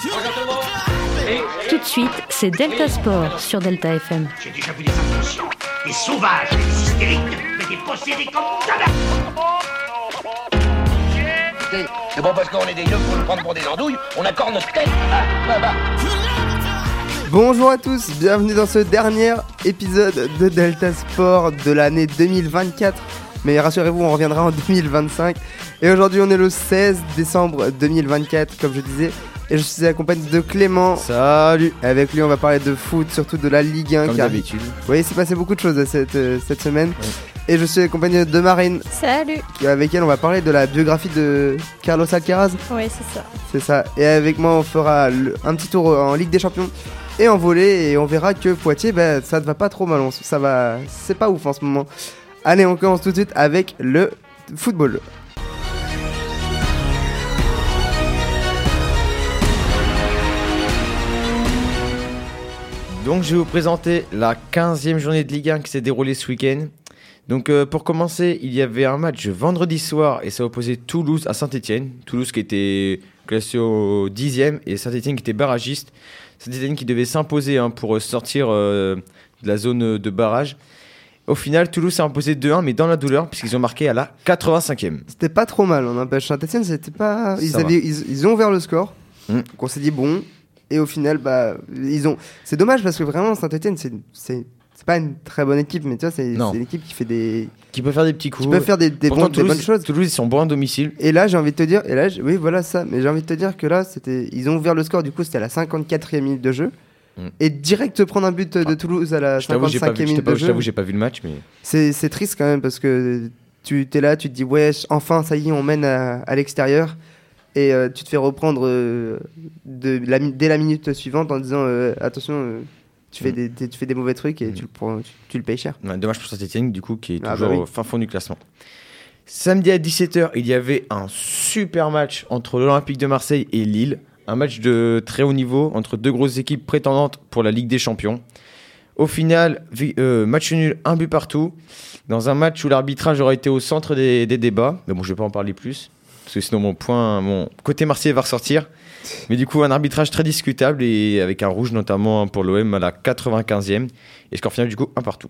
Tout de suite, c'est Delta Sport sur Delta FM. J'ai déjà vu des inconscients, des sauvages, des hystériques, mais des possédés comme jamais. C'est bon parce qu'on est des yeux pour nous prendre pour des andouilles, on accorde notre tête. Bonjour à tous, bienvenue dans ce dernier épisode de Delta Sport de l'année 2024. Mais rassurez-vous, on reviendra en 2025. Et aujourd'hui, on est le 16 décembre 2024, comme je disais. Et je suis accompagné de Clément. Salut. Avec lui, on va parler de foot, surtout de la Ligue 1. Comme d'habitude. Oui, il s'est passé beaucoup de choses cette semaine. Ouais. Et je suis accompagné de Marine. Salut. Avec elle, on va parler de la biographie de Carlos Alcaraz. Oui, c'est ça. C'est ça. Et avec moi, on fera un petit tour en Ligue des Champions et en volley. Et on verra que Poitiers, ça ne va pas trop mal. C'est pas ouf en ce moment. Allez, on commence tout de suite avec le football. Donc je vais vous présenter la 15e journée de Ligue 1 qui s'est déroulée ce week-end. Donc pour commencer, il y avait un match vendredi soir et ça opposait Toulouse à Saint-Etienne. Toulouse qui était classé au 10e et Saint-Etienne qui était barragiste. Saint-Etienne qui devait s'imposer pour sortir de la zone de barrage. Au final, Toulouse s'est imposé 2-1, mais dans la douleur, puisqu'ils ont marqué à la 85e. C'était pas trop mal, on empêche Saint-Etienne, c'était pas... Ils ont ouvert le score, donc on s'est dit bon, et au final, c'est dommage parce que vraiment, Saint-Etienne, c'est pas une très bonne équipe, mais tu vois, c'est une équipe qui fait des... Qui peut faire des petits coups. Qui peut faire des bonnes choses. Toulouse, ils sont bons à domicile. Et là, j'ai envie de te dire, oui, voilà ça, mais j'ai envie de te dire que là, ils ont ouvert le score, du coup, c'était à la 54e minute de jeu. Et direct prendre un but de Toulouse à la 55e minute de jeu. Je t'avoue, j'ai pas vu le match, mais... C'est triste quand même parce que tu t'es là, tu te dis ouais, enfin ça y est, on mène à l'extérieur et tu te fais reprendre dès la minute suivante en disant attention, tu fais des mauvais trucs et tu le payes cher. Ouais, dommage pour Saint-Etienne du coup qui est toujours au fin fond du classement. Samedi à 17h, il y avait un super match entre l'Olympique de Marseille et Lille. Un match de très haut niveau entre deux grosses équipes prétendantes pour la Ligue des Champions. Au final, match nul, un but partout. Dans un match où l'arbitrage aurait été au centre des débats. Mais bon, je ne vais pas en parler plus. Parce que sinon, mon côté marseillais va ressortir. Mais du coup, un arbitrage très discutable. Et avec un rouge notamment pour l'OM à la 95e. Et score final, du coup, un partout.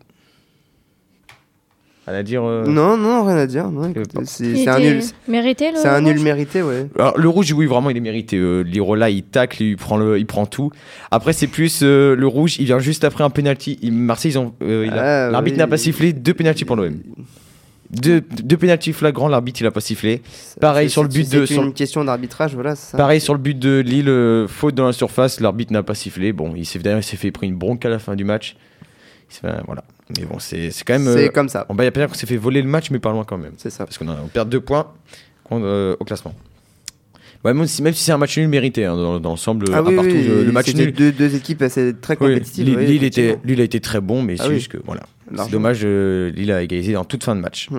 Rien à dire Non, rien à dire. Non, écoute, c'est un nul. Mérité, c'est un nul mérité, ouais. Alors, le rouge, oui, vraiment, il est mérité. Lirola, il tacle, il prend tout. Après, c'est plus le rouge, il vient juste après un penalty. Marseille, l'arbitre n'a pas sifflé, 2 penaltys pour l'OM. Deux penaltys flagrants, l'arbitre, il a pas sifflé. Pareil sur le but de. C'est une question d'arbitrage, voilà. Ça. Pareil sur le but de Lille, faute dans la surface, l'arbitre n'a pas sifflé. Bon, il s'est fait prendre une bronque à la fin du match. Voilà. Mais bon, c'est quand même. C'est comme ça. Il y a pas dire qu'on s'est fait voler le match, mais pas loin quand même. C'est ça. Parce qu'on perd 2 points au classement. Ouais, même si c'est un match nul mérité dans l'ensemble. Oui, le match nul. Deux équipes assez très compétitives. Lille a été très bon, mais c'est juste que voilà. C'est dommage, Lille a égalisé en toute fin de match.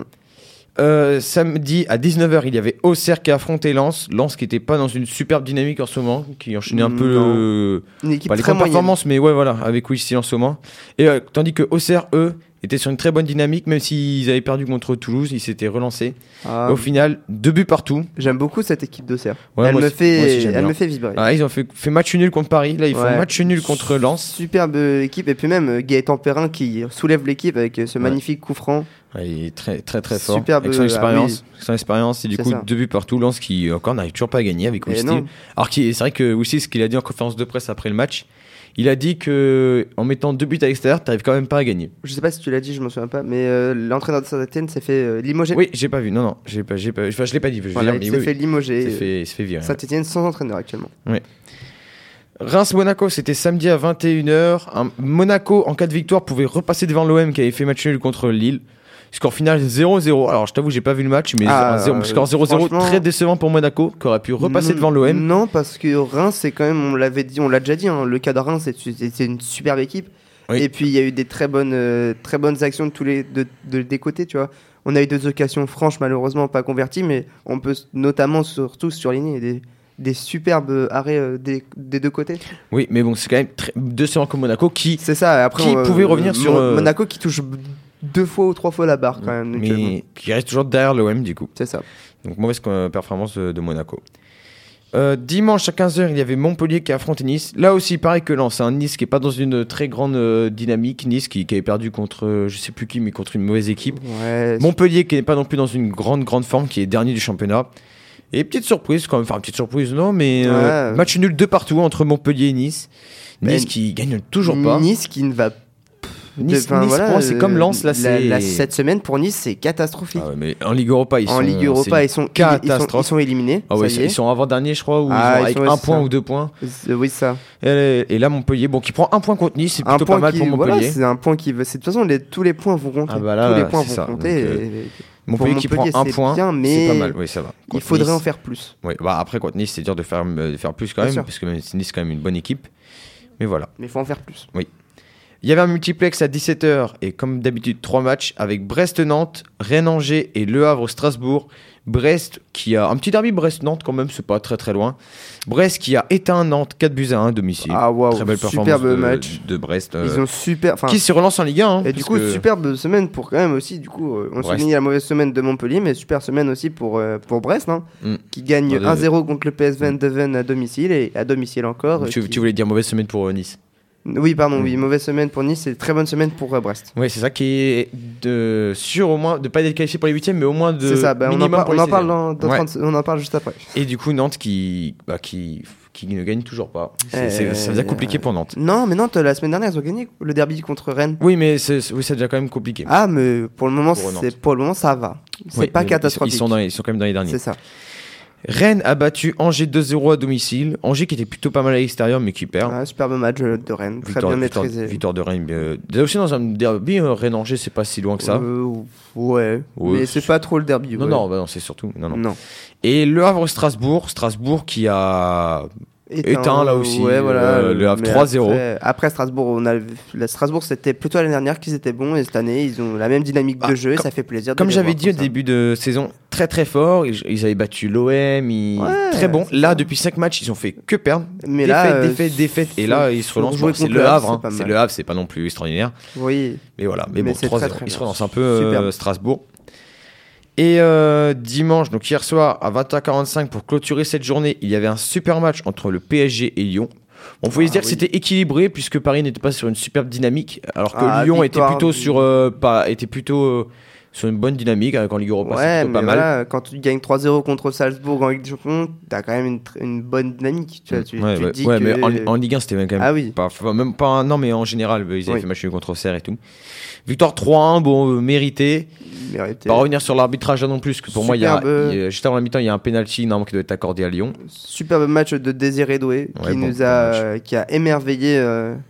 Samedi à 19h, il y avait Auxerre qui a affronté Lens. Lens qui n'était pas dans une superbe dynamique en ce moment, qui enchaînait un peu une équipe les très performances, mais ouais, voilà, avec Wissi en ce moment. Et tandis que Auxerre, eux, étaient sur une très bonne dynamique, même s'ils avaient perdu contre Toulouse, ils s'étaient relancés. Au final, 2 buts partout. J'aime beaucoup cette équipe d'Auxerre. Ouais, elle me fait vibrer. Ils ont fait match nul contre Paris. Là, ils font match nul contre Lens. Superbe équipe. Et puis même Gaëtan Perrin qui soulève l'équipe avec ce magnifique coup franc. Il est très très très fort. Superbe, avec son expérience. Et du coup, 2 buts partout. Lens qui encore n'arrive toujours pas à gagner avec Wissi. Alors c'est vrai que Wissi, ce qu'il a dit en conférence de presse après le match, il a dit qu'en mettant 2 buts à l'extérieur, t'arrives quand même pas à gagner. Je sais pas si tu l'as dit, je m'en souviens pas, mais l'entraîneur de Saint-Etienne s'est fait limoger. Oui, j'ai pas vu, non, je l'ai pas dit. Il s'est fait limoger. Il s'est fait virer. Saint-Etienne sans entraîneur actuellement. Oui. Reims-Monaco, c'était samedi à 21h. Monaco, en cas de victoire, pouvait repasser devant l'OM qui avait fait match nul contre Lille. Score final 0-0. Alors je t'avoue, j'ai pas vu le match, mais score 0-0 très décevant pour Monaco, qui aurait pu repasser devant l'OM. Non, parce que Reims, c'est quand même, on l'a déjà dit, le cas de Reims, c'est une superbe équipe. Oui. Et puis il y a eu des très bonnes actions des côtés, tu vois. On a eu 2 occasions franches, malheureusement pas converties, mais on peut notamment surtout surligner des superbes arrêts des 2 côtés. Oui, mais bon, c'est quand même décevant comme Monaco qui pouvait revenir sur Monaco qui touche 2 fois ou 3 fois la barre quand même. Mais qui reste toujours derrière l'OM du coup. C'est ça. Donc mauvaise performance de Monaco. Dimanche à 15h, il y avait Montpellier qui affrontait Nice. Là aussi, pareil que Lens. Nice qui n'est pas dans une très grande dynamique. Nice qui avait perdu contre, je sais plus qui, mais contre une mauvaise équipe. Ouais, Montpellier qui n'est pas non plus dans une grande forme, qui est dernier du championnat. Et petite surprise quand même. Enfin, petite surprise, non, mais match nul 2 partout entre Montpellier et Nice. Nice qui gagne toujours pas. Nice qui ne va Nice, voilà, c'est comme Lens là, cette semaine pour Nice c'est catastrophique. Ah ouais, mais en Ligue Europa ils sont éliminés. Ah ouais, ils sont avant-dernier je crois, ou avec un point ou 2 points. Oui ça. Et là Montpellier qui prend un point contre Nice, c'est plutôt pas mal pour Montpellier. Voilà, c'est un point qui de toute façon tous les points vont compter. Tous les points vont compter. Montpellier qui prend un point, bien, mais c'est pas mal. Oui, ça va. Il faudrait en faire plus. Oui, après contre Nice c'est dur de faire plus quand même, parce que Nice c'est quand même une bonne équipe. Mais voilà. Mais il faut en faire plus. Oui. Il y avait un multiplex à 17h et comme d'habitude 3 matchs avec Brest-Nantes, Rennes-Angers et Le Havre-Strasbourg. Brest qui a un petit derby Brest-Nantes quand même, c'est pas très loin. Brest qui a éteint Nantes 4-1 à domicile. Ah waouh, très belle performance de Brest. Ils ont qui se relance en Ligue 1. Et du coup, superbe semaine pour quand même aussi. Du coup, on souligne la mauvaise semaine de Montpellier, mais super semaine aussi pour Brest, qui gagne 1-0 contre le PSV Eindhoven à domicile et à domicile encore. Tu voulais dire mauvaise semaine pour Nice? Oui, pardon, mauvaise semaine pour Nice, c'est très bonne semaine pour Brest. Oui, c'est ça qui est sûr au moins de ne pas être qualifié pour les 8e, mais au moins de. C'est ça, minimum on en parle juste après. Et du coup, Nantes qui ne gagne toujours pas. Ça devient compliqué pour Nantes. Non, mais Nantes, la semaine dernière, ils ont gagné le derby contre Rennes. Oui, mais ça devient quand même compliqué. Ah, mais pour le moment, ça va. C'est pas catastrophique. Ils sont quand même dans les derniers. C'est ça. Rennes a battu Angers 2-0 à domicile. Angers qui était plutôt pas mal à l'extérieur mais qui perd. Superbe match de Rennes, très bien maîtrisé. Victoire de Rennes. Aussi dans un derby, Rennes-Angers c'est pas si loin que ça. Ouais, mais c'est pas trop le derby. Non, c'est surtout. Non. Et Le Havre-Strasbourg qui a éteint là aussi. Ouais, voilà, le Havre 3-0. Après Strasbourg, Strasbourg c'était plutôt l'année dernière qu'ils étaient bons et cette année ils ont la même dynamique de jeu et ça fait plaisir. Comme j'avais dit au début de saison, très fort, ils avaient battu l'OM, très bon. Là depuis 5 matchs ils ont fait que perdre. Mais défaite et là ils se relancent. C'est Le Havre, c'est Le Havre, c'est pas non plus extraordinaire. Oui. Mais voilà, mais bon 3-0, ils se relancent un peu Strasbourg. Et dimanche, donc hier soir, à 20h45, pour clôturer cette journée, il y avait un super match entre le PSG et Lyon. On pouvait se dire que c'était équilibré, puisque Paris n'était pas sur une superbe dynamique, alors que Lyon était plutôt sur une bonne dynamique, avec en Ligue Europa, c'est plutôt pas mal. Quand tu gagnes 3-0 contre Salzbourg en Ligue des Champions, t'as quand même une bonne dynamique. Tu dis que... mais en Ligue 1, c'était même quand même même pas non, mais en général, ils avaient fait match contre Auxerre et tout. Victoire 3-1, méritée. Pas revenir sur l'arbitrage là non plus, parce que pour moi, juste avant la mi-temps, il y a un penalty normalement qui doit être accordé à Lyon. Superbe match de Désiré Doué qui a émerveillé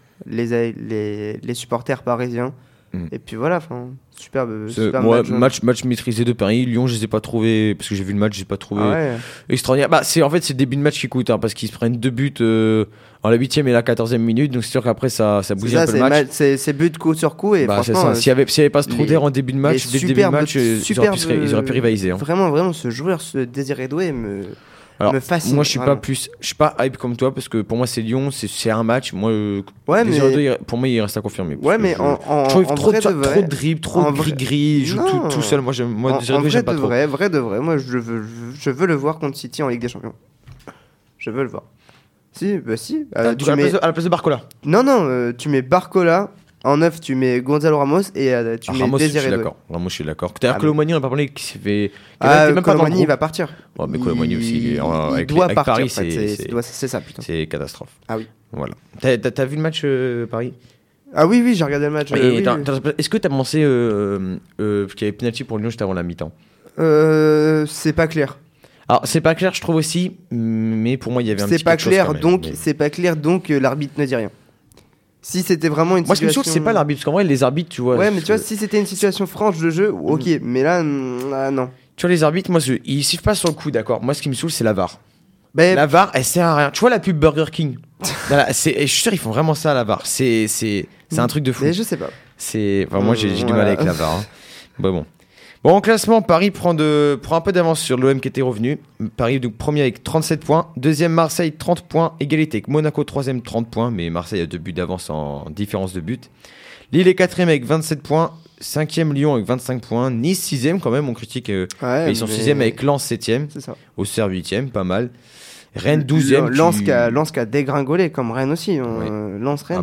les supporters parisiens. Et puis voilà, superbe match maîtrisé de Paris. Lyon, je les ai pas trouvés, parce que j'ai vu le match, je les ai pas trouvés extraordinaires. C'est le début de match qui coûte, parce qu'ils se prennent 2 buts en la 8e et la 14e minute, donc c'est sûr qu'après ça bousille un peu le match. C'est but coup sur coup, et franchement, s'il y avait pas ce trou d'air en début de match, dès le début de match, ils auraient pu rivaliser. Vraiment, ce joueur, ce Désiré Doué me fascine. Moi, je suis pas hype comme toi, parce que pour moi, c'est Lyon, c'est un match. Moi, pour moi, il reste à confirmer. Ouais, mais je trouve trop de dribble, trop de gris-gris, il joue tout seul. Moi, j'aime pas trop. Vrai de vrai, moi, je veux le voir contre City en Ligue des Champions. Je veux le voir. Si. À la place de Barcola. Non, tu mets Barcola. En 9, tu mets Gonzalo Ramos et tu mets Désiré Doué. Ramos, je suis d'accord. D'ailleurs, Colomani, on n'a pas parlé, qui s'est fait. Colomani, il va partir. Ouais, mais Colomani aussi, avec Paris, c'est ça, putain. C'est catastrophe. Ah oui. Voilà. T'as vu le match Paris? Ah oui, j'ai regardé le match. Est-ce que t'as pensé qu'il y avait penalty pour Lyon juste avant la mi-temps? C'est pas clair. Alors, c'est pas clair, je trouve aussi, mais pour moi, il y avait un petit quelque chose. C'est pas clair, donc l'arbitre ne dit rien. Si c'était vraiment une situation... Moi, ce qui me saoule, c'est pas l'arbitre, parce qu'en vrai, les arbitres, tu vois... Ouais, mais tu vois, si c'était une situation franche de jeu, ok, mais là, non. Tu vois, les arbitres, moi, ils sifflent pas sur le coup, d'accord. Moi, ce qui me saoule, c'est la VAR. La VAR, elle sert à rien. Tu vois la pub Burger King? Je suis sûr, ils font vraiment ça à la VAR. C'est un truc de fou. Mais je sais pas. Moi, j'ai du mal avec la VAR. Bon, en classement, Paris prend un peu d'avance sur l'OM qui était revenu. Paris donc premier avec 37 points. Deuxième, Marseille, 30 points. Égalité avec Monaco, troisième, 30 points. Mais Marseille a 2 buts d'avance en différence de but. Lille est quatrième avec 27 points. Cinquième, Lyon avec 25 points. Nice, sixième quand même, on critique. Ils sont sixième avec Lens, septième. C'est ça. Auxerre, huitième, pas mal. Rennes 12e. Lens qui a dégringolé, comme Rennes aussi. Lens-Rennes.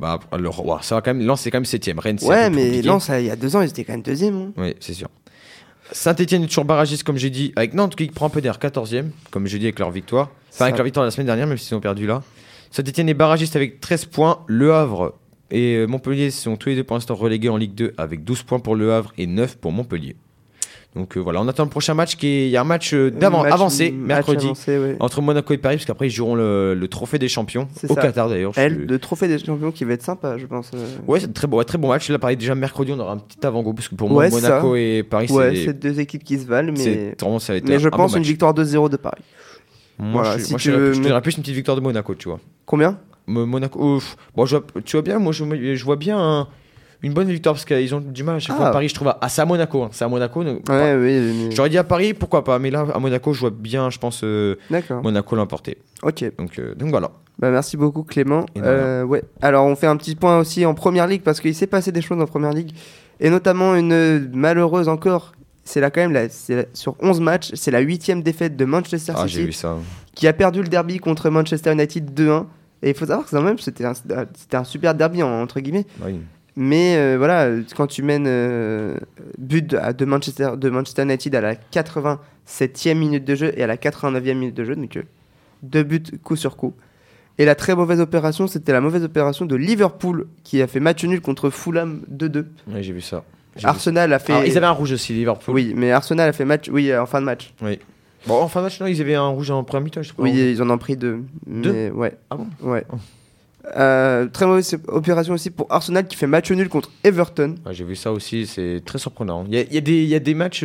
Ça va quand même. Lens, c'est quand même 7e. Rennes, c'est ouais, mais Lens, il y a 2 ans, ils étaient quand même 2e. Hein. Oui, c'est sûr. Saint-Etienne est toujours barragiste, comme j'ai dit, avec Nantes qui prend un peu d'air, 14e, comme j'ai dit, avec leur victoire. Enfin, avec leur victoire la semaine dernière, même s'ils ont perdu là. Saint-Etienne est barragiste avec 13 points. Le Havre et Montpellier sont tous les deux pour l'instant relégués en Ligue 2 avec 12 points pour le Havre et 9 pour Montpellier. Donc voilà, on attend le prochain match il y a un match avancé mercredi entre Monaco et Paris, parce qu'après ils joueront le trophée des champions au Qatar d'ailleurs. Le trophée des champions qui va être sympa, je pense. Ouais, c'est très bon match. Là, pareil, déjà mercredi, on aura un petit avant-goût, parce que pour moi, Monaco et Paris, c'est 2 équipes qui se valent, mais ça va être je pense une victoire 2-0 de Paris. Moi, je dirais plus une petite victoire de Monaco, tu vois. Combien Monaco, tu vois bien, moi je vois bien une bonne victoire, parce qu'ils ont du mal à chaque fois à Paris, je trouve. C'est à Monaco. C'est à Monaco. Donc, j'aurais dit à Paris, pourquoi pas. Mais là, à Monaco, je vois bien, je pense, Monaco l'emporter. Ok. Donc voilà. Merci beaucoup, Clément. Alors, on fait un petit point aussi en Première Ligue, parce qu'il s'est passé des choses en Première Ligue. Et notamment une malheureuse encore. C'est là quand même, sur 11 matchs, c'est la 8e défaite de Manchester City. J'ai vu ça. Qui a perdu le derby contre Manchester United 2-1. Et il faut savoir que même, c'était un super derby, entre guillemets. Oui. Mais voilà, quand tu mènes but de Manchester United à la 87e minute de jeu et à la 89e minute de jeu, donc 2 buts coup sur coup. Et la très mauvaise opération, c'était la mauvaise opération de Liverpool, qui a fait match nul contre Fulham 2-2. Oui, j'ai vu ça. Arsenal a fait... Alors, ils avaient un rouge aussi, Liverpool. Oui, mais Arsenal a fait match, en fin de match. Oui. Bon, en fin de match, non, ils avaient un rouge en première mi-temps, je crois. Oui, ils en ont pris 2. 2 ouais. Ah bon? Ouais. Très mauvaise opération aussi pour Arsenal, qui fait match nul contre Everton. Ouais, j'ai vu ça aussi, c'est très surprenant. Il y a des matchs...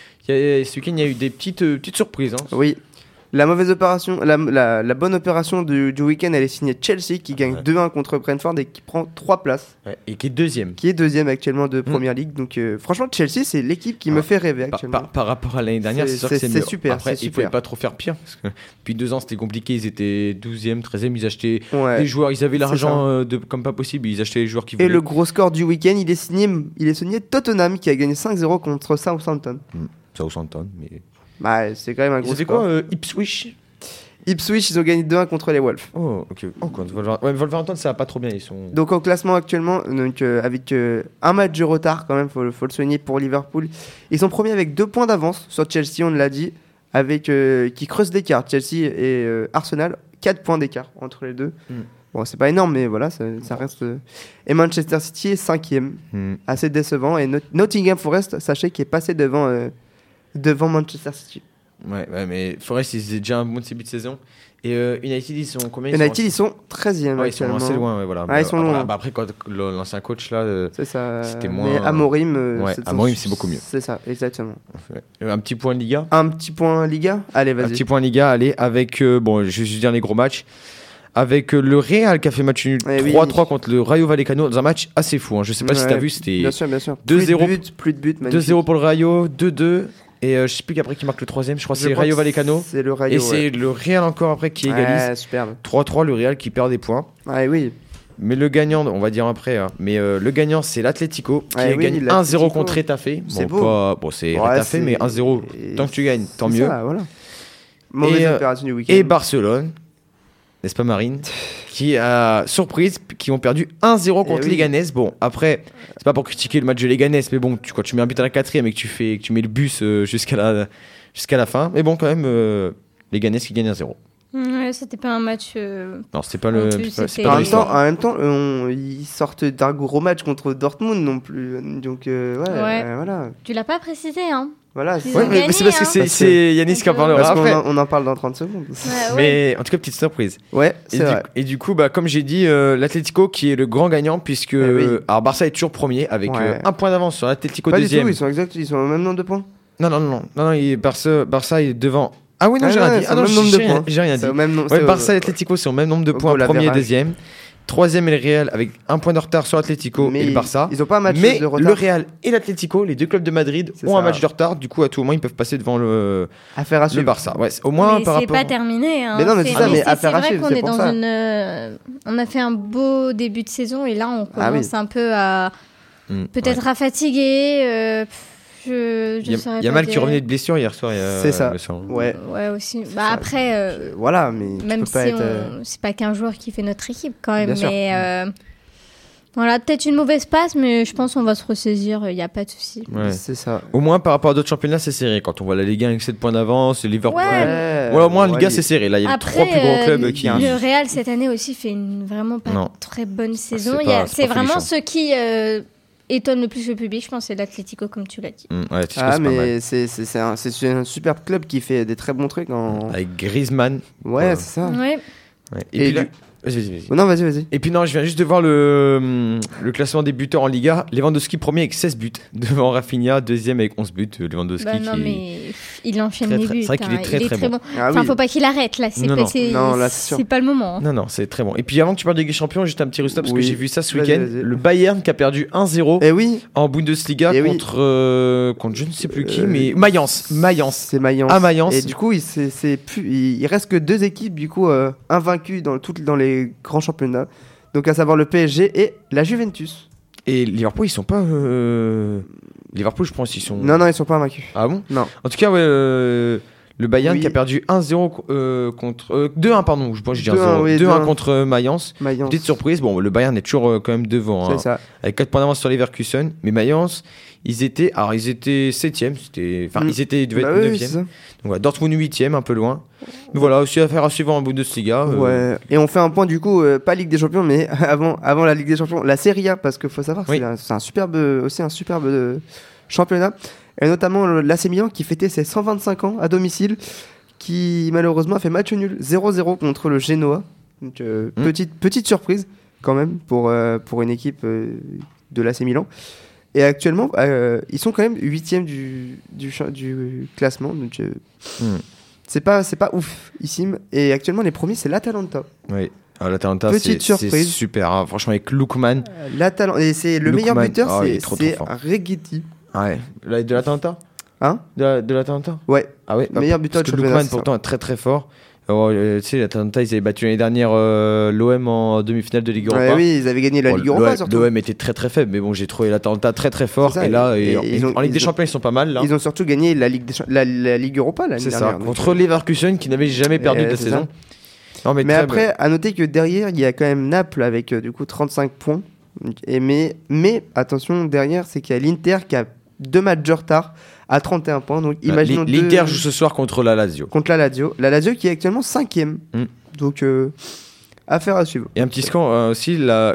ce week-end, il y a eu des petites surprises. Hein. Oui. La mauvaise opération, la bonne opération du week-end, elle est signée Chelsea, qui gagne 2-1 contre Brentford et qui prend 3 places. Ouais, et qui est deuxième. Qui est deuxième actuellement de Première Ligue. Donc franchement, Chelsea, c'est l'équipe qui me fait rêver actuellement. Par rapport à l'année dernière, c'est sûr que c'est mieux. Super. Après, ils ne pouvaient pas trop faire pire. Parce que depuis 2 ans, c'était compliqué. Ils étaient 12e, 13e. Ils achetaient des joueurs. Ils avaient l'argent comme pas possible. Ils achetaient les joueurs qui voulaient. Et le gros score du week-end, il est signé Tottenham, qui a gagné 5-0 contre Southampton. Southampton, mais... c'est quand même un gros score. C'est quoi Ipswich, ils ont gagné 2-1 contre les Wolves. Oh, ok. Wolverhampton, ça va pas trop bien. Ils sont... Donc, au classement actuellement, avec un match de retard, quand même, faut le souligner pour Liverpool. Ils sont premiers avec 2 points d'avance sur Chelsea, on l'a dit, qui creusent l'écart. Chelsea et Arsenal, 4 points d'écart entre les deux. Bon, c'est pas énorme, mais voilà, ça reste. Et Manchester City est 5e, assez décevant. Et Nottingham Forest, sachez qu'il est passé devant Manchester City. Ouais, mais Forest, ils étaient déjà un bon début de saison. Et United, ils sont combien? United, ils sont 13e. Ouais, ils sont assez loin, voilà. Ils sont loin. Après, quand l'ancien coach, là, c'est ça. C'était moins. Mais Amorim, Amorim, c'est beaucoup mieux. C'est ça, exactement. Un petit point Liga. Allez, vas-y. Un petit point Liga, allez, avec, je vais juste dire les gros matchs. Avec le Real qui a fait match nul 3-3 contre le Rayo Vallecano dans un match assez fou. Je sais pas si tu as vu, c'était bien sûr. 2-0. Plus de buts, 2-0 pour le Rayo, 2-2. Et je sais plus qu'après qui marque le 3ème, je crois que c'est Rayo Vallecano. C'est le Rayo. Et c'est le Real encore après qui égalise. Superbe. 3-3, le Real qui perd des points. Oui. Mais le gagnant, on va dire après, mais le gagnant c'est l'Atlético qui a gagné 1-0 contre Retafe. C'est beau. C'est Retafe, mais 1-0. Tant que tu gagnes, tant mieux. Ça, voilà. Mauvaise opération du week-end. Et Barcelone, n'est-ce pas Marine, qui a surprise, qui ont perdu 1-0 contre Leganés. Bon, après, c'est pas pour critiquer le match de Leganés, mais bon, quand tu mets un but à la 4ème et que tu mets le bus jusqu'à la fin, mais bon, quand même, Leganés qui gagne 1-0. Ouais, c'était pas un match. Non, c'était pas le. En même temps, ils sortent d'un gros match contre Dortmund non plus. Donc, voilà. Tu l'as pas précisé, hein. Voilà, mais c'est parce que c'est Yanis qui en parlera après. On en parle dans 30 secondes. Mais en tout cas, petite surprise. Ouais, c'est vrai. Et du coup, comme j'ai dit, l'Atlético qui est le grand gagnant, puisque alors Barça est toujours premier avec 1 point d'avance sur l'Atlético deuxième. Pas du tout, ils sont au même nombre de points. Non, Barça est devant. Ah oui, non, j'ai rien dit. J'ai rien dit. Barça et Atlético sont au même nombre de points, premier et deuxième. Troisième est le Real avec 1 point de retard sur l'Atlético et le Barça. Ils ont pas un match de retard. Le Real et l'Atlético, les deux clubs de Madrid, ont un match de retard. Du coup, à tout moment, ils peuvent passer devant le Barça. Ouais, au moins mais par c'est rapport. Pas terminé. Hein. Mais non, mais c'est ça. Mais affaire à suivre. C'est vrai qu'on est on a fait un beau début de saison et là, on commence un peu à peut-être à fatiguer. Je saurais pas. Yamal qui revenait de blessure hier soir. C'est ça. Ouais aussi. Après, voilà, mais même tu peux pas si être. c'est pas qu'un joueur qui fait notre équipe quand même. Bien Mais voilà, peut-être une mauvaise passe, mais je pense qu'on va se ressaisir. Il n'y a pas de souci. Ouais. C'est ça. Au moins par rapport à d'autres championnats, c'est serré. Quand on voit la Ligue 1 avec 7 points d'avance, Liverpool. Ouais. Au moins, Liga, c'est serré. Là, il y a les 3 plus gros clubs qui. Le Real cette année aussi fait une vraiment pas très bonne saison. C'est pas vraiment folichon. ce qui étonne le plus le public, je pense, c'est l'Atlético, comme tu l'as dit. Mais c'est un super club qui fait des très bons trucs. Avec Griezmann. Ouais, c'est ça. Ouais. Et puis là. Vas-y. Non, vas-y. Et puis non, je viens juste de voir le classement des buteurs en Liga. Lewandowski premier avec 16 buts, devant Rafinha deuxième avec 11 buts. Lewandowski mais il enchaîne les buts. C'est vrai qu'il est très bon. Faut pas qu'il arrête là. C'est pas le moment. Non, c'est très bon. Et puis avant que tu parles de Ligue des Champions, juste un petit restop parce que j'ai vu ça ce week-end. Le Bayern qui a perdu 1-0 en Bundesliga contre je ne sais plus qui, mais Mayence. C'est Mayence. À Mayence. Et du coup, il reste que 2 équipes du coup invaincues dans les grands championnats, donc à savoir le PSG et la Juventus. Et Liverpool, ils sont pas Liverpool, je pense, ils sont. Non, ils sont pas invaincus. Ah bon? Non. En tout cas, le Bayern qui a perdu 1-0 contre 2-1, pardon. Je dis 2-1 contre Mayence. Petite surprise. Bon, le Bayern est toujours quand même devant. C'est ça. Avec 4 points d'avance sur Leverkusen, mais Mayence, ils étaient 7e, ils devaient être 9e. Donc voilà, Dortmund 8e, un peu loin. Mais voilà, aussi affaire à suivre en Bundesliga. Ouais. Et on fait un point du coup, pas Ligue des Champions, mais avant la Ligue des Champions, la Serie A, parce qu'il faut savoir que c'est un superbe championnat. Et notamment l'AC Milan qui fêtait ses 125 ans à domicile, qui malheureusement a fait match nul 0-0 contre le Genoa. Donc petite surprise quand même pour une équipe de l'AC Milan. Et actuellement, ils sont quand même 8e du classement. Donc c'est pas ouf ici. Et actuellement, les premiers, c'est l'Atalanta. Oui. L'Atalanta, petite surprise. C'est super. Hein. Franchement, avec Lookman. Et c'est le meilleur buteur, c'est fort. Reguetti. Ouais. De l'Atalanta. Hein? De l'Atalanta. Ouais. Ah ouais. Meilleur buteur de Lookman, pourtant, est très très fort. Tu sais, l'Atalanta, ils avaient battu l'année dernière l'OM en demi-finale de Ligue Europa. Oui, ils avaient gagné la Ligue Europa surtout. L'OM était très très faible, mais bon, j'ai trouvé l'Atalanta très très fort. Ça, et là, en Ligue des Champions, ils sont pas mal. Là. Ils ont surtout gagné la Ligue Europa l'année dernière. C'est ça, contre Leverkusen qui n'avait jamais perdu de la saison. Non, mais après, à noter que derrière, il y a quand même Naples avec du coup 35 points. Mais attention, derrière, c'est qu'il y a l'Inter qui a 2 matchs de retard à 31 points. Donc imaginons l'Inter joue ce soir contre la Lazio. La Lazio qui est actuellement 5e. Donc affaire à suivre. Et un petit score aussi, la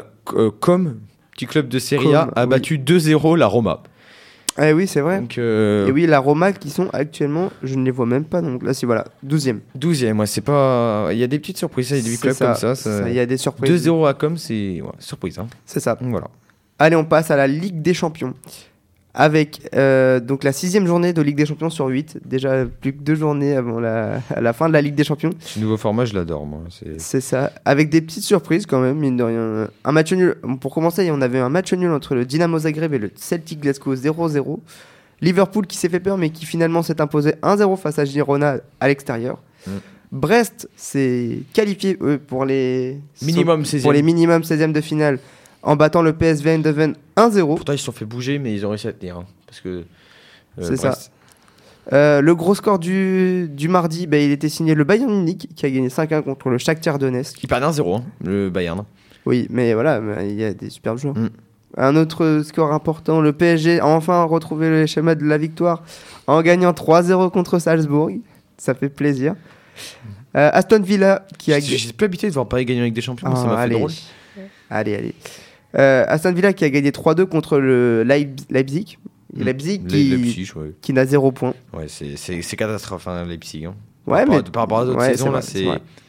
petit club de Serie A, a battu 2-0 la Roma. Ah oui, c'est vrai. Donc, et oui, la Roma qui sont actuellement, je ne les vois même pas. Donc là, c'est 12e. 12e, moi, c'est pas. Il y a des petites surprises, il y a des clubs comme ça. Il y a des surprises. 2-0 à Com, c'est surprise. Hein. C'est ça. Donc, voilà. Allez, on passe à la Ligue des Champions. Avec donc la 6e journée de Ligue des Champions sur 8. Déjà plus que 2 journées avant à la fin de la Ligue des Champions. Ce nouveau format, je l'adore, moi. C'est ça. Avec des petites surprises quand même, mine de rien. Un match nul. Pour commencer, on avait un match nul entre le Dynamo Zagreb et le Celtic Glasgow 0-0. Liverpool qui s'est fait peur, mais qui finalement s'est imposé 1-0 face à Girona à l'extérieur. Brest s'est qualifié pour les minimum 16e de finale en battant le PSV Eindhoven 1-0. Pourtant, ils se sont fait bouger, mais ils ont réussi à tenir. Hein, parce que, c'est Brest. Ça. Le gros score du mardi, il était signé le Bayern Munich qui a gagné 5-1 contre le Shakhtar Donetsk. Qui perd 1-0, le Bayern. Oui, mais voilà, il y a des superbes joueurs. Un autre score important, le PSG a enfin retrouvé le schéma de la victoire en gagnant 3-0 contre Salzbourg. Ça fait plaisir. Aston Villa qui a... J'ai plus habitué de voir Paris gagner avec des champions, ça m'a fait drôle. Allez. Aston Villa qui a gagné 3-2 contre le Leipzig. Leipzig qui n'a 0 points. Ouais, c'est catastrophe, hein, Leipzig. Hein. Ouais, par rapport à d'autres saisons, là, c'est...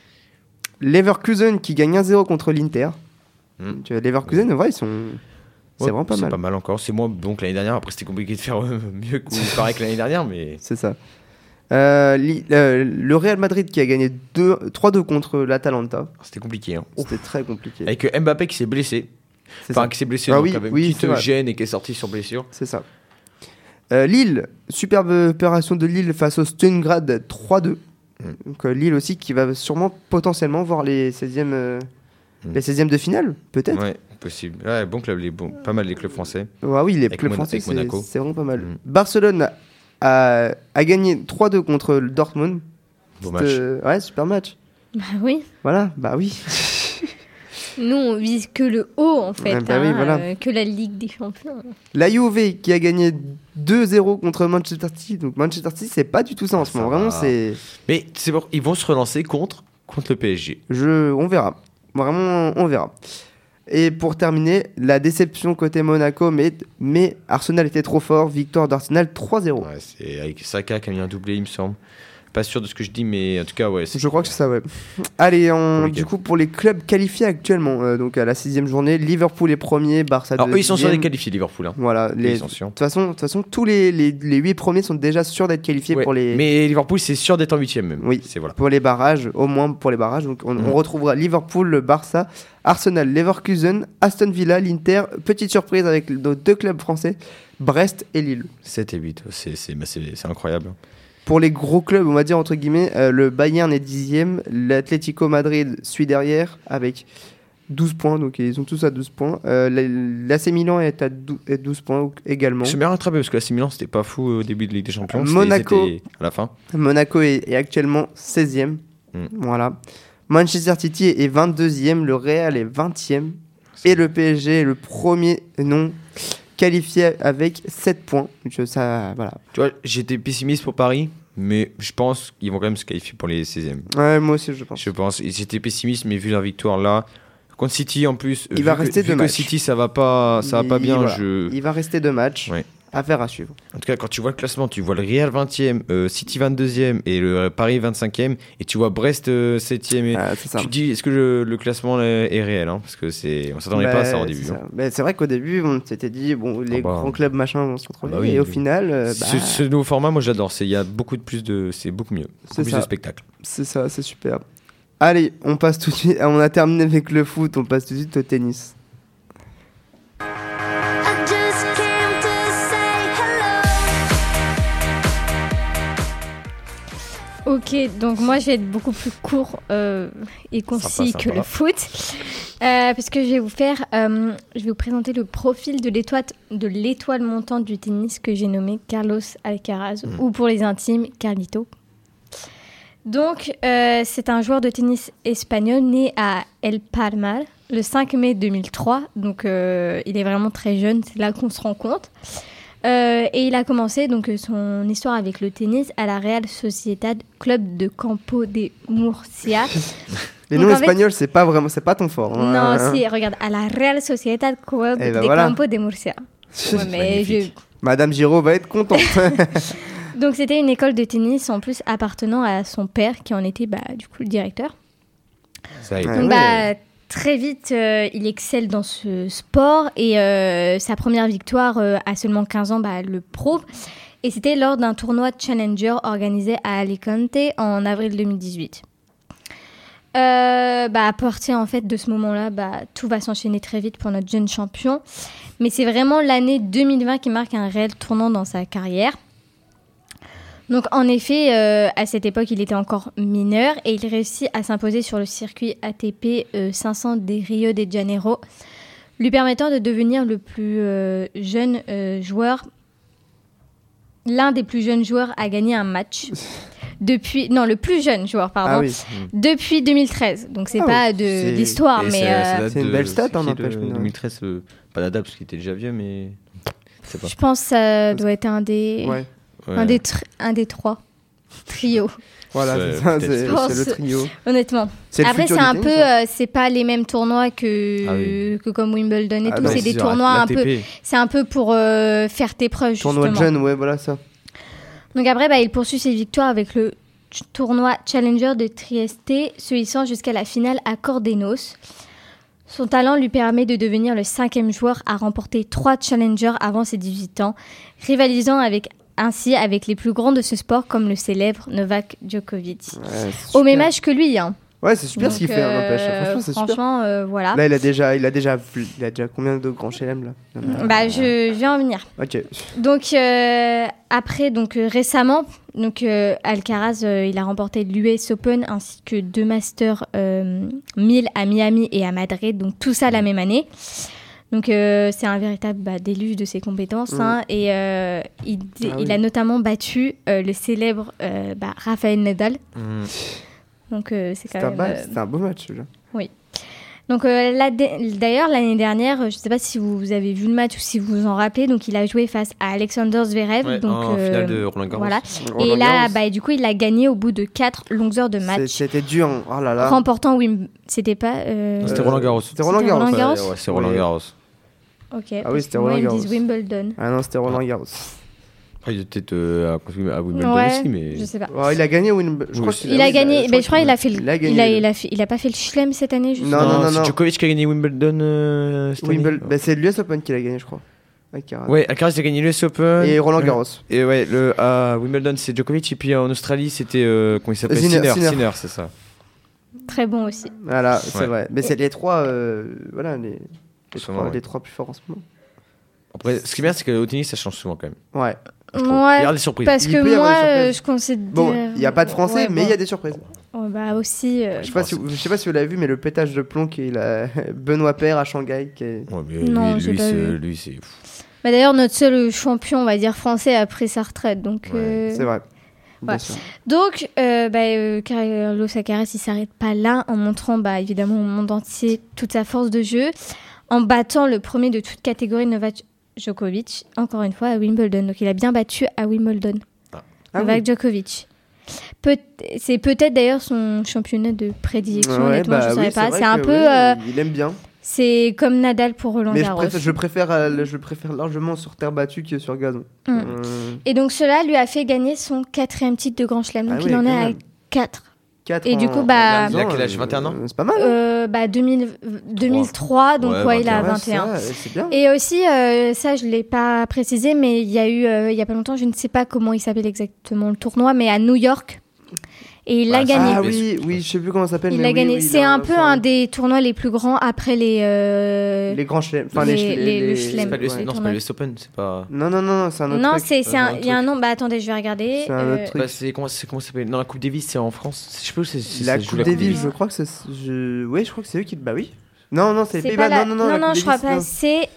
Leverkusen qui gagne 1-0 contre l'Inter. Leverkusen, en vrai, ils sont... C'est vraiment pas mal. C'est pas mal encore. C'est moins bon que l'année dernière. Après, c'était compliqué de faire mieux que pareil que l'année dernière, mais... C'est ça. Le Real Madrid qui a gagné 3-2 contre l'Atalanta. C'était compliqué. Hein. C'était très compliqué. Avec Mbappé qui s'est blessé. Qui s'est blessé, donc avec une petite gêne et qui est sorti sur blessure. C'est ça. Lille, superbe opération de Lille face au Sturmgrad 3-2. Donc Lille aussi qui va sûrement potentiellement voir les 16e Les 16e de finale, peut-être. Ouais, possible. Ouais, bon club, pas mal les clubs français. Ouais, oui, les Avec clubs français, avec Monaco. c'est vraiment pas mal. Barcelone a gagné 3-2 contre le Dortmund. Beau match. Ouais, super match. Bah oui. Voilà, bah oui. Nous, on vise que le haut, en fait. Ouais, bah oui, voilà. Que la Ligue des Champions. La Juve qui a gagné 2-0 contre Manchester City. Donc Manchester City, c'est pas du tout ça en ce moment. Vraiment, c'est... Mais c'est bon, ils vont se relancer contre le PSG. On verra. Vraiment, on verra. Et pour terminer, la déception côté Monaco, mais Arsenal était trop fort. Victoire d'Arsenal 3-0. Ouais, c'est avec Saka qui a mis un doublé, il me semble. Pas sûr de ce que je dis, mais en tout cas, ouais. Je crois que c'est ça, ouais. Allez, du coup, pour les clubs qualifiés actuellement, donc à la 6e journée, Liverpool est premier, Barça 2e. Alors, eux, ils sont sûrs d'être qualifiés, Liverpool. Hein. Voilà. De toute façon, tous les 8 premiers sont déjà sûrs d'être qualifiés pour les... Mais Liverpool, c'est sûr d'être en 8e même. Oui, voilà. Pour les barrages, au moins pour les barrages. Donc, on retrouvera Liverpool, le Barça, Arsenal, Leverkusen, Aston Villa, l'Inter. Petite surprise avec nos 2 clubs français, Brest et Lille. 7 et 8, c'est incroyable. Pour les gros clubs, on va dire entre guillemets, le Bayern est 10e, l'Atlético Madrid suit derrière avec 12 points, donc ils sont tous à 12 points. L'AC Milan est à 12 points également. Je suis bien rattrapé parce que l'AC Milan c'était pas fou au début de Ligue des Champions. Monaco, à la fin. Monaco est actuellement 16e. Voilà. Manchester City est 22e, le Real est 20e et le PSG est le premier non qualifié avec 7 points. Donc ça, voilà. Tu vois, j'étais pessimiste pour Paris, mais je pense qu'ils vont quand même se qualifier pour les 16e. Ouais, moi aussi, je pense. J'étais pessimiste, mais vu leur victoire là, contre City en plus, il va rester 2 matchs. City ça va pas bien. Voilà. Il va rester 2 matchs. Ouais. Affaire à suivre. En tout cas, quand tu vois le classement, tu vois le Real 20e, City 22e et le Paris 25e, et tu vois Brest 7e. Tu te dis, est-ce que le classement est réel, hein, parce que on s'attendait pas à ça au début. C'est vrai qu'au début, on s'était dit, les grands clubs machin vont se retrouver, et au final, ce nouveau format, moi j'adore. Il y a beaucoup plus de spectacles. C'est ça, c'est super. Allez, on passe tout de suite. On a terminé avec le foot, on passe tout de suite au tennis. Ok, donc moi je vais être beaucoup plus court et concis que le foot, parce que je vais vous présenter le profil de l'étoile montante du tennis que j'ai nommé Carlos Alcaraz, ou pour les intimes, Carlito. Donc c'est un joueur de tennis espagnol né à El Palmar le 5 mai 2003, donc il est vraiment très jeune, c'est là qu'on se rend compte. Et il a commencé donc son histoire avec le tennis à la Real Sociedad Club de Campo de Murcia. Les noms espagnols, c'est pas ton fort. Hein. Non, si, regarde, à la Real Sociedad Club de Campo de Murcia. Ouais, mais Madame Giraud va être contente. Donc c'était une école de tennis en plus appartenant à son père qui en était du coup le directeur. Ça a été. Donc très vite, il excelle dans ce sport et sa première victoire à seulement 15 ans le prouve. Et c'était lors d'un tournoi Challenger organisé à Alicante en avril 2018. À partir en fait de ce moment-là, tout va s'enchaîner très vite pour notre jeune champion. Mais c'est vraiment l'année 2020 qui marque un réel tournant dans sa carrière. Donc en effet, à cette époque, il était encore mineur et il réussit à s'imposer sur le circuit ATP 500 des Rio de Janeiro, lui permettant de devenir le plus jeune joueur, l'un des plus jeunes joueurs à gagner un match. Le plus jeune joueur, pardon, depuis 2013. Donc c'est pas de l'histoire, mais c'est une belle stat, n'empêche. 2013, pas Nadal parce qu'il était déjà vieux, mais je pense que ça doit être un des... Ouais. Un des 3 trios. Voilà, c'est le trio. Honnêtement. Après, c'est un peu, c'est pas les mêmes tournois que comme Wimbledon et tout. C'est des tournois un peu. C'est un peu pour faire tes preuves. Tournoi de jeunes, ouais, voilà ça. Donc après, il poursuit ses victoires avec le tournoi Challenger de Trieste, se hissant jusqu'à la finale à Cordenos. Son talent lui permet de devenir le 5e joueur à remporter 3 Challengers avant ses 18 ans, rivalisant ainsi avec les plus grands de ce sport comme le célèbre Novak Djokovic. Au même âge que lui, hein. Ouais, c'est super ce qu'il fait, n'empêche. Franchement, c'est super. Franchement, voilà. Là, il a déjà combien de grands chelem là? Bah, je viens en venir. Ok. Donc, après, récemment, Alcaraz, il a remporté l'US Open ainsi que 2 Masters 1000 à Miami et à Madrid. Donc, tout ça la même année. Donc, c'est un véritable déluge de ses compétences. Et il a notamment battu le célèbre Rafael Nadal. Donc, c'était un beau match, là. Oui. Donc, d'ailleurs, l'année dernière, je ne sais pas si vous avez vu le match ou si vous vous en rappelez, donc il a joué face à Alexander Zverev. Ouais, en finale de Roland Garros. Voilà. Et là, du coup, il a gagné au bout de 4 longues heures de match. C'était dur. Oh là là. Remportant C'était pas... C'était Roland Garros. C'était Roland Garros. Ouais, c'est Roland Garros. Ok. Ah oui, c'était Roland Garros. Ils disent Wimbledon. Ah non, c'était Roland Garros. Après, il était peut-être à Wimbledon aussi, mais... je sais pas. Il a gagné Wimbledon. Il a gagné, mais je crois qu'il a fait il a pas fait le Chelem cette année, juste. Non. C'est Djokovic qui a gagné Wimbledon cette année. C'est l'US Open qu'il a gagné, je crois. Ouais, Alcaraz a gagné l'US Open. Et Roland Garros. Et ouais, à Wimbledon, c'est Djokovic. Et puis en Australie, c'était, comment il s'appelle? Sinner, c'est ça. Très bon aussi. Voilà, c'est vrai. Mais c'est les trois, les trois plus forts en ce moment. Après, ce qui est bien, c'est qu'au tennis, ça change souvent quand même. Ouais. Ouais, il y a des surprises. Parce que moi, je considère... Bon, il n'y a pas de français, mais il y a des surprises. Aussi... Je sais pas si vous l'avez vu, mais le pétage de plomb qu'il a Benoît Paire à Shanghai. Ouais, mais lui, c'est fou. Bah, d'ailleurs, notre seul champion, on va dire, français a pris sa retraite. Donc, c'est vrai. Ouais. Donc, Carlos Alcaraz, il s'arrête pas là en montrant évidemment au monde entier toute sa force de jeu, en battant le premier de toute catégorie, Novak Djokovic, encore une fois à Wimbledon. Donc, il a bien battu à Wimbledon. Novak Djokovic. C'est peut-être d'ailleurs son championnat de prédilection, honnêtement, je ne savais pas. C'est un peu... il aime bien. C'est comme Nadal pour Roland Garros. Mais je préfère largement sur terre battue que sur gazon. Et donc cela lui a fait gagner son 4e titre de Grand Chelem. Donc il en est à 4. Et du coup, il a quel âge? 21 ans? C'est pas mal. 2003, donc il a 21. C'est bien. Et aussi, ça je ne l'ai pas précisé, mais il y a eu, il n'y a pas longtemps, je ne sais pas comment il s'appelle exactement le tournoi, mais à New York. Et il l'a gagné. Ah oui, je sais plus comment ça s'appelle. Il l'a gagné. C'est un peu un des tournois les plus grands après les grands chelems. Enfin, les chelems. Non, c'est pas l'US Open, c'est pas. Non, c'est un autre truc. Non, il y a un nom. Bah attendez, je vais regarder. C'est un autre truc. C'est comment ça s'appelle? Non, la Coupe Davis, c'est en France. Je sais pas si la Coupe Davis, je crois que c'est. Oui, je crois que c'est eux qui. Bah oui. Non, c'est les Pays-Bas. Non, je crois pas. C'est.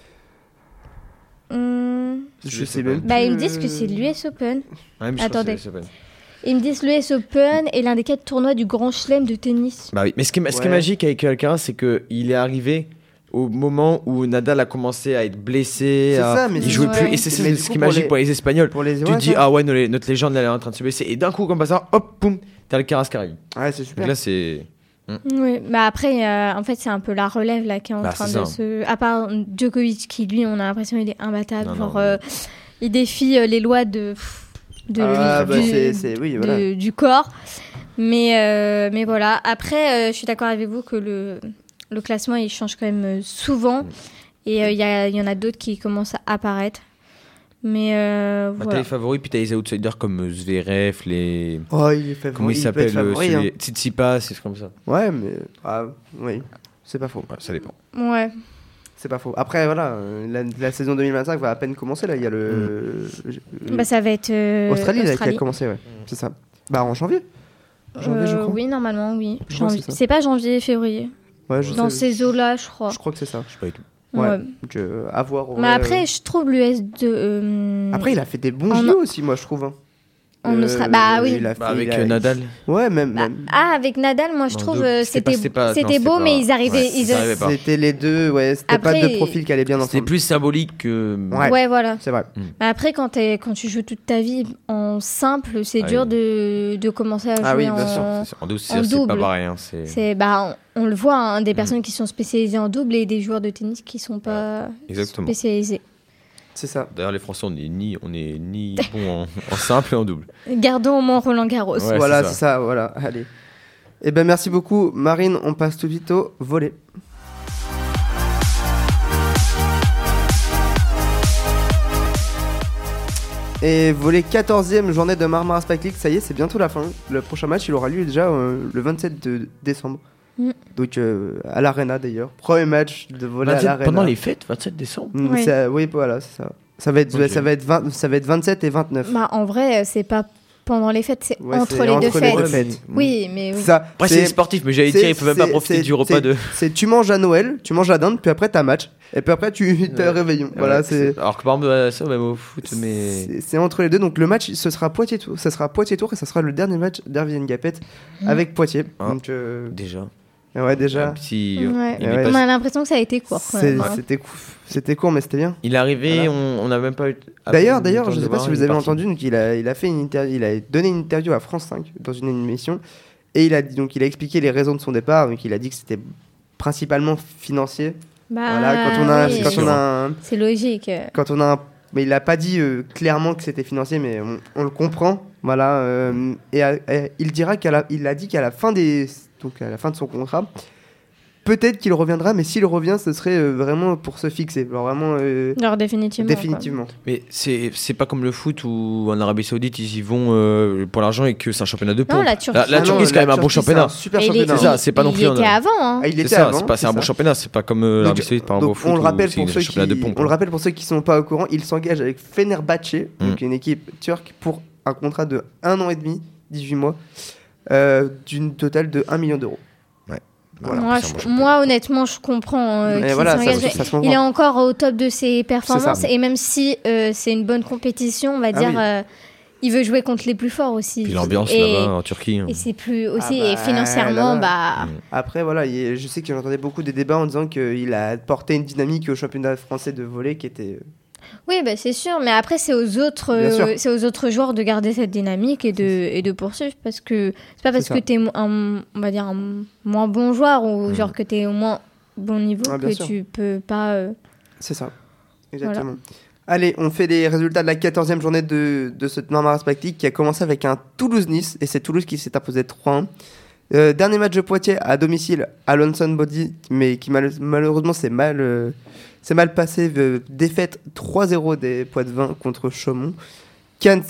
Je sais même. Ils me disent que c'est l'US Open. Attendez. Open. Ils me disent l'US Open est l'un des 4 tournois du Grand Chelem de tennis. Bah oui, mais ce qui est magique avec Alcaraz, c'est qu'il est arrivé au moment où Nadal a commencé à être blessé. Il jouait plus. Et c'est ce qui est magique pour les Espagnols. Tu te dis, notre légende elle est en train de se blesser. Et d'un coup, comme ça, hop, boum, t'as Alcaraz qui arrive. Ouais, c'est super. Donc là, c'est. Oui, après, en fait, c'est un peu la relève là qui est en train de se. À part Djokovic qui, lui, on a l'impression qu'il est imbattable. Il défie les lois du corps, mais voilà. Après, je suis d'accord avec vous que le classement il change quand même souvent, et il y en a d'autres qui commencent à apparaître. Mais voilà. T'as les favoris, puis t'as les outsiders comme Zverev, les. Oh, il est favori. Comment il s'appelle, Tsitsipas, c'est comme ça. Ouais, mais oui, c'est pas faux. Ouais, ça dépend. Ouais. C'est pas faux. Après, voilà, la saison 2025 va à peine commencer. Là, il y a ça va être Australie là, qui a commencé, ouais. C'est ça. En janvier. Je crois. Oui, normalement, oui. C'est pas janvier, février. Ouais, dans ces eaux-là, je crois. Je crois que c'est ça. Je sais pas du tout. Ouais. À voir. Mais après, je trouve l'US de. Après, il a fait des bons JO aussi, moi, je trouve. En Australie. Oui. Avec Nadal. Ouais, même. Avec Nadal, moi je trouve c'était beau, mais ils arrivaient. C'était les deux, ouais. C'était pas deux profils qui allaient bien ensemble. C'était plus symbolique que. Ouais, voilà. C'est vrai. Mais après, quand tu joues toute ta vie en simple, c'est dur de commencer à jouer en double. C'est pas pareil. On le voit, des personnes qui sont spécialisées en double et des joueurs de tennis qui sont pas spécialisés. C'est ça. D'ailleurs, les Français, on est ni bons en simple et en double. Gardons au moins Roland Garros. Ouais, voilà, c'est ça. Voilà. Allez. Merci beaucoup, Marine. On passe tout de suite au volley. Et volley 14e journée de Marmara Spike League, ça y est, c'est bientôt la fin. Le prochain match, il aura lieu déjà le 27 décembre. Donc à l'Arena d'ailleurs. Premier match de volley à l'Arena. Pendant les fêtes, 27 décembre. Oui, voilà, c'est ça. Ça va être 27 et 29. Bah, en vrai, c'est pas pendant les fêtes, c'est entre les deux fêtes. Oui, mais oui. Ça, après, c'est sportif, mais j'allais dire, il peut même pas profiter du repas de. Tu manges à Noël, tu manges la dinde, puis après t'as match, et puis après tu t'as réveillon. Voilà, c'est. Alors que par exemple, ça, même au foot, mais. C'est entre les deux, donc le match, ce sera Poitiers-Tours. Ça sera Poitiers-Tours et ça sera le dernier match d'Hervé Ngapet avec Poitiers. Donc, déjà. Ouais, déjà. On a l'impression que ça a été court. C'était court, mais c'était bien. Il est arrivé, on n'a même pas eu. D'ailleurs, je sais pas si vous avez entendu, donc il a fait une interview, il a donné une interview à France 5 dans une émission, et il a expliqué les raisons de son départ. Donc il a dit que c'était principalement financier. Voilà, c'est logique. Mais il a pas dit clairement que c'était financier, mais on le comprend. Voilà, et il dira il a dit qu'à la fin à la fin de son contrat, peut-être qu'il reviendra, mais s'il revient, ce serait vraiment pour se fixer. Alors vraiment. Définitivement. Mais c'est pas comme le foot où en Arabie Saoudite ils y vont pour l'argent et que c'est un championnat de points. Non, la Turquie, c'est quand même un bon championnat. C'est un super championnat. C'est ça, c'est pas non plus. Il était avant. Hein. Il était avant. C'est un bon championnat, c'est pas comme l'Arabie Saoudite par rapport au foot. On le rappelle pour ceux qui sont pas au courant, il s'engage avec Fenerbahçe, donc une équipe turque, pour un contrat de 1 an et demi, 18 mois, d'une totale de 1 million d'euros. Voilà. Moi, honnêtement, je comprends qu'il s'engage. Il est encore au top de ses performances, et même si c'est une bonne compétition, on va dire, il veut jouer contre les plus forts aussi. Puis l'ambiance là-bas en Turquie. Et c'est plus aussi, et financièrement, Après, voilà, je sais que j'entendais beaucoup des débats en disant qu'il a porté une dynamique au championnat français de volley qui était. Oui, c'est sûr, mais après c'est aux autres joueurs de garder cette dynamique et de poursuivre, parce que c'est pas parce que t'es un moins bon joueur ou genre que t'es au moins bon niveau que tu peux pas. C'est ça, exactement. Voilà. Allez, on fait les résultats de la 14e journée de cette Marmara Spike League qui a commencé avec un Toulouse-Nice, et c'est Toulouse qui s'est imposé 3-1. Dernier match de Poitiers à domicile à Lonson Body, mais qui malheureusement c'est mal passé. Défaite 3-0 des Poitevins contre Chaumont. Cannes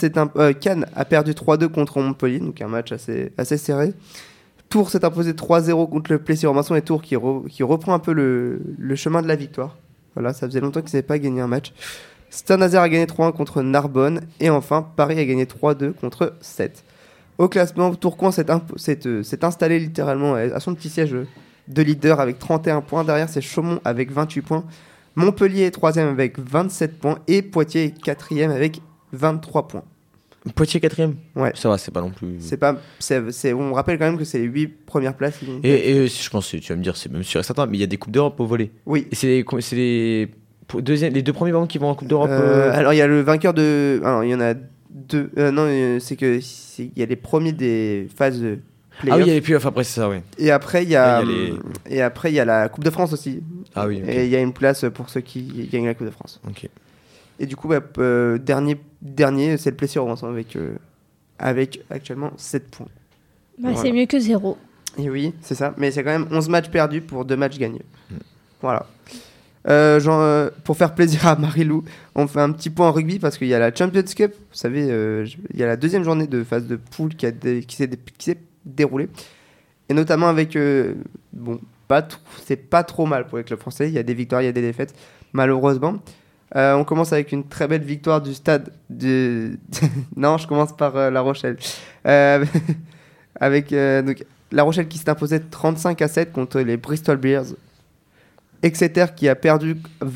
a perdu 3-2 contre Montpellier, donc un match assez serré. Tours s'est imposé 3-0 contre le Plessis-Robinson, et Tours qui reprend un peu le chemin de la victoire. Voilà, ça faisait longtemps qu'ils n'avaient pas gagné un match. Saint-Nazaire a gagné 3-1 contre Narbonne, et enfin Paris a gagné 3-2 contre 7. Au classement, Tourcoing s'est installé littéralement à son petit siège de leader avec 31 points. Derrière, c'est Chaumont avec 28 points. Montpellier est 3e avec 27 points. Et Poitiers est 4e avec 23 points. Poitiers 4e ? Ouais. Ça va, c'est pas non plus... On rappelle quand même que c'est les 8 premières places. Et je pense que tu vas me dire, c'est même sûr et certain, mais il y a des Coupes d'Europe au volley. Oui. Et c'est les deux premiers ballons qui vont en Coupe d'Europe Alors, il y a le vainqueur de... Alors, il y en a deux... c'est que... Il y a les premiers des phases de play-off. Ah oui, et puis après c'est ça, oui. Et après il y a la Coupe de France aussi. Ah oui. Okay. Et il y a une place pour ceux qui gagnent la Coupe de France. Ok. Et du coup, dernier, c'est le Plessis-Robinson avec actuellement 7 points. Voilà. C'est mieux que 0. Et oui, c'est ça. Mais c'est quand même 11 matchs perdus pour 2 matchs gagnés. Voilà. Pour faire plaisir à Marie-Lou, on fait un petit point en rugby parce qu'il y a la Champions Cup. Vous savez, il y a la deuxième journée de phase de poule qui s'est déroulée. Et notamment avec... c'est pas trop mal pour les clubs français. Il y a des victoires, il y a des défaites, malheureusement. On commence avec une très belle victoire du stade de... Non, je commence par La Rochelle. Avec donc, La Rochelle qui s'est imposée 35-7 contre les Bristol Bears. Exeter qui a perdu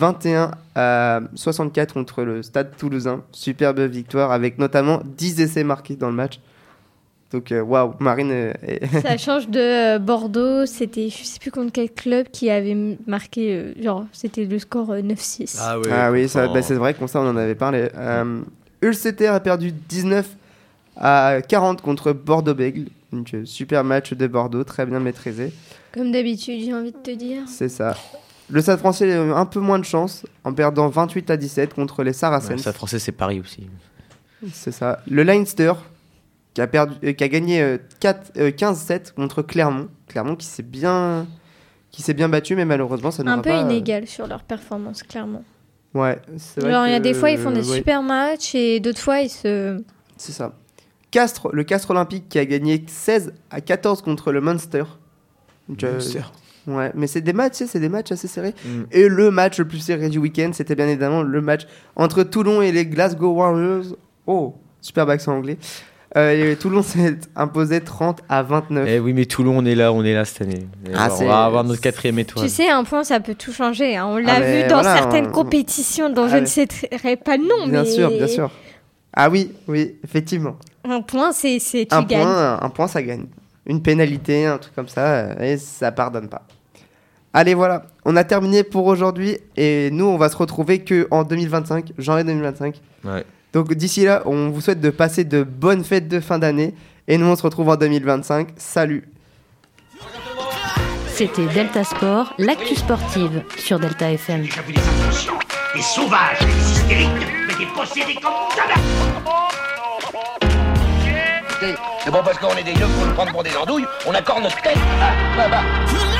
21-64 contre le Stade Toulousain. Superbe victoire avec notamment 10 essais marqués dans le match. Donc waouh, Marine. Ça change de Bordeaux. C'était, je sais plus contre quel club qui avait marqué, c'était le score 9-6. Ah oui, c'est vrai qu'on ça on en avait parlé. Ulster a perdu 19-40 contre Bordeaux-Bègles. Donc super match de Bordeaux, très bien maîtrisé. Comme d'habitude, j'ai envie de te dire. C'est ça. Le Stade français a eu un peu moins de chance en perdant 28-17 contre les Saracens. Le Stade français, c'est Paris aussi. C'est ça. Le Leinster qui a gagné 15-7 contre Clermont. Clermont qui s'est bien battu, mais malheureusement, ça ne va pas... Un peu inégal sur leur performance, clairement. Ouais, c'est vrai. Genre, il y a des fois, ils font des super matchs et d'autres fois, ils se. C'est ça. Castres, le Castres Olympique qui a gagné 16-14 contre le Munster. Ouais, mais c'est des matchs assez serrés. Et le match le plus serré du week-end, c'était bien évidemment le match entre Toulon et les Glasgow Warriors. Oh, superbe accent anglais. Toulon s'est imposé 30-29. Eh oui, mais Toulon, on est là cette année. On va avoir notre 4e étoile. Tu sais, un point, ça peut tout changer. Hein. On l'a vu dans certaines compétitions dont je ne citerai pas le nom. Bien sûr. Ah oui, effectivement. Un point, c'est tu gagnes. Un point, ça gagne. Une pénalité, un truc comme ça, et ça pardonne pas. Allez, voilà, on a terminé pour aujourd'hui, et nous, on va se retrouver qu'en 2025, janvier 2025. Ouais. Donc d'ici là, on vous souhaite de passer de bonnes fêtes de fin d'année, et nous, on se retrouve en 2025. Salut. C'était Delta Sport, l'actu sportive sur Delta FM. J'ai vu des inconscients, des sauvages, des hystériques, mais des possédés comme jamais. C'est bon parce qu'on est des yeux pour nous prendre pour des andouilles, on accorde notre tête.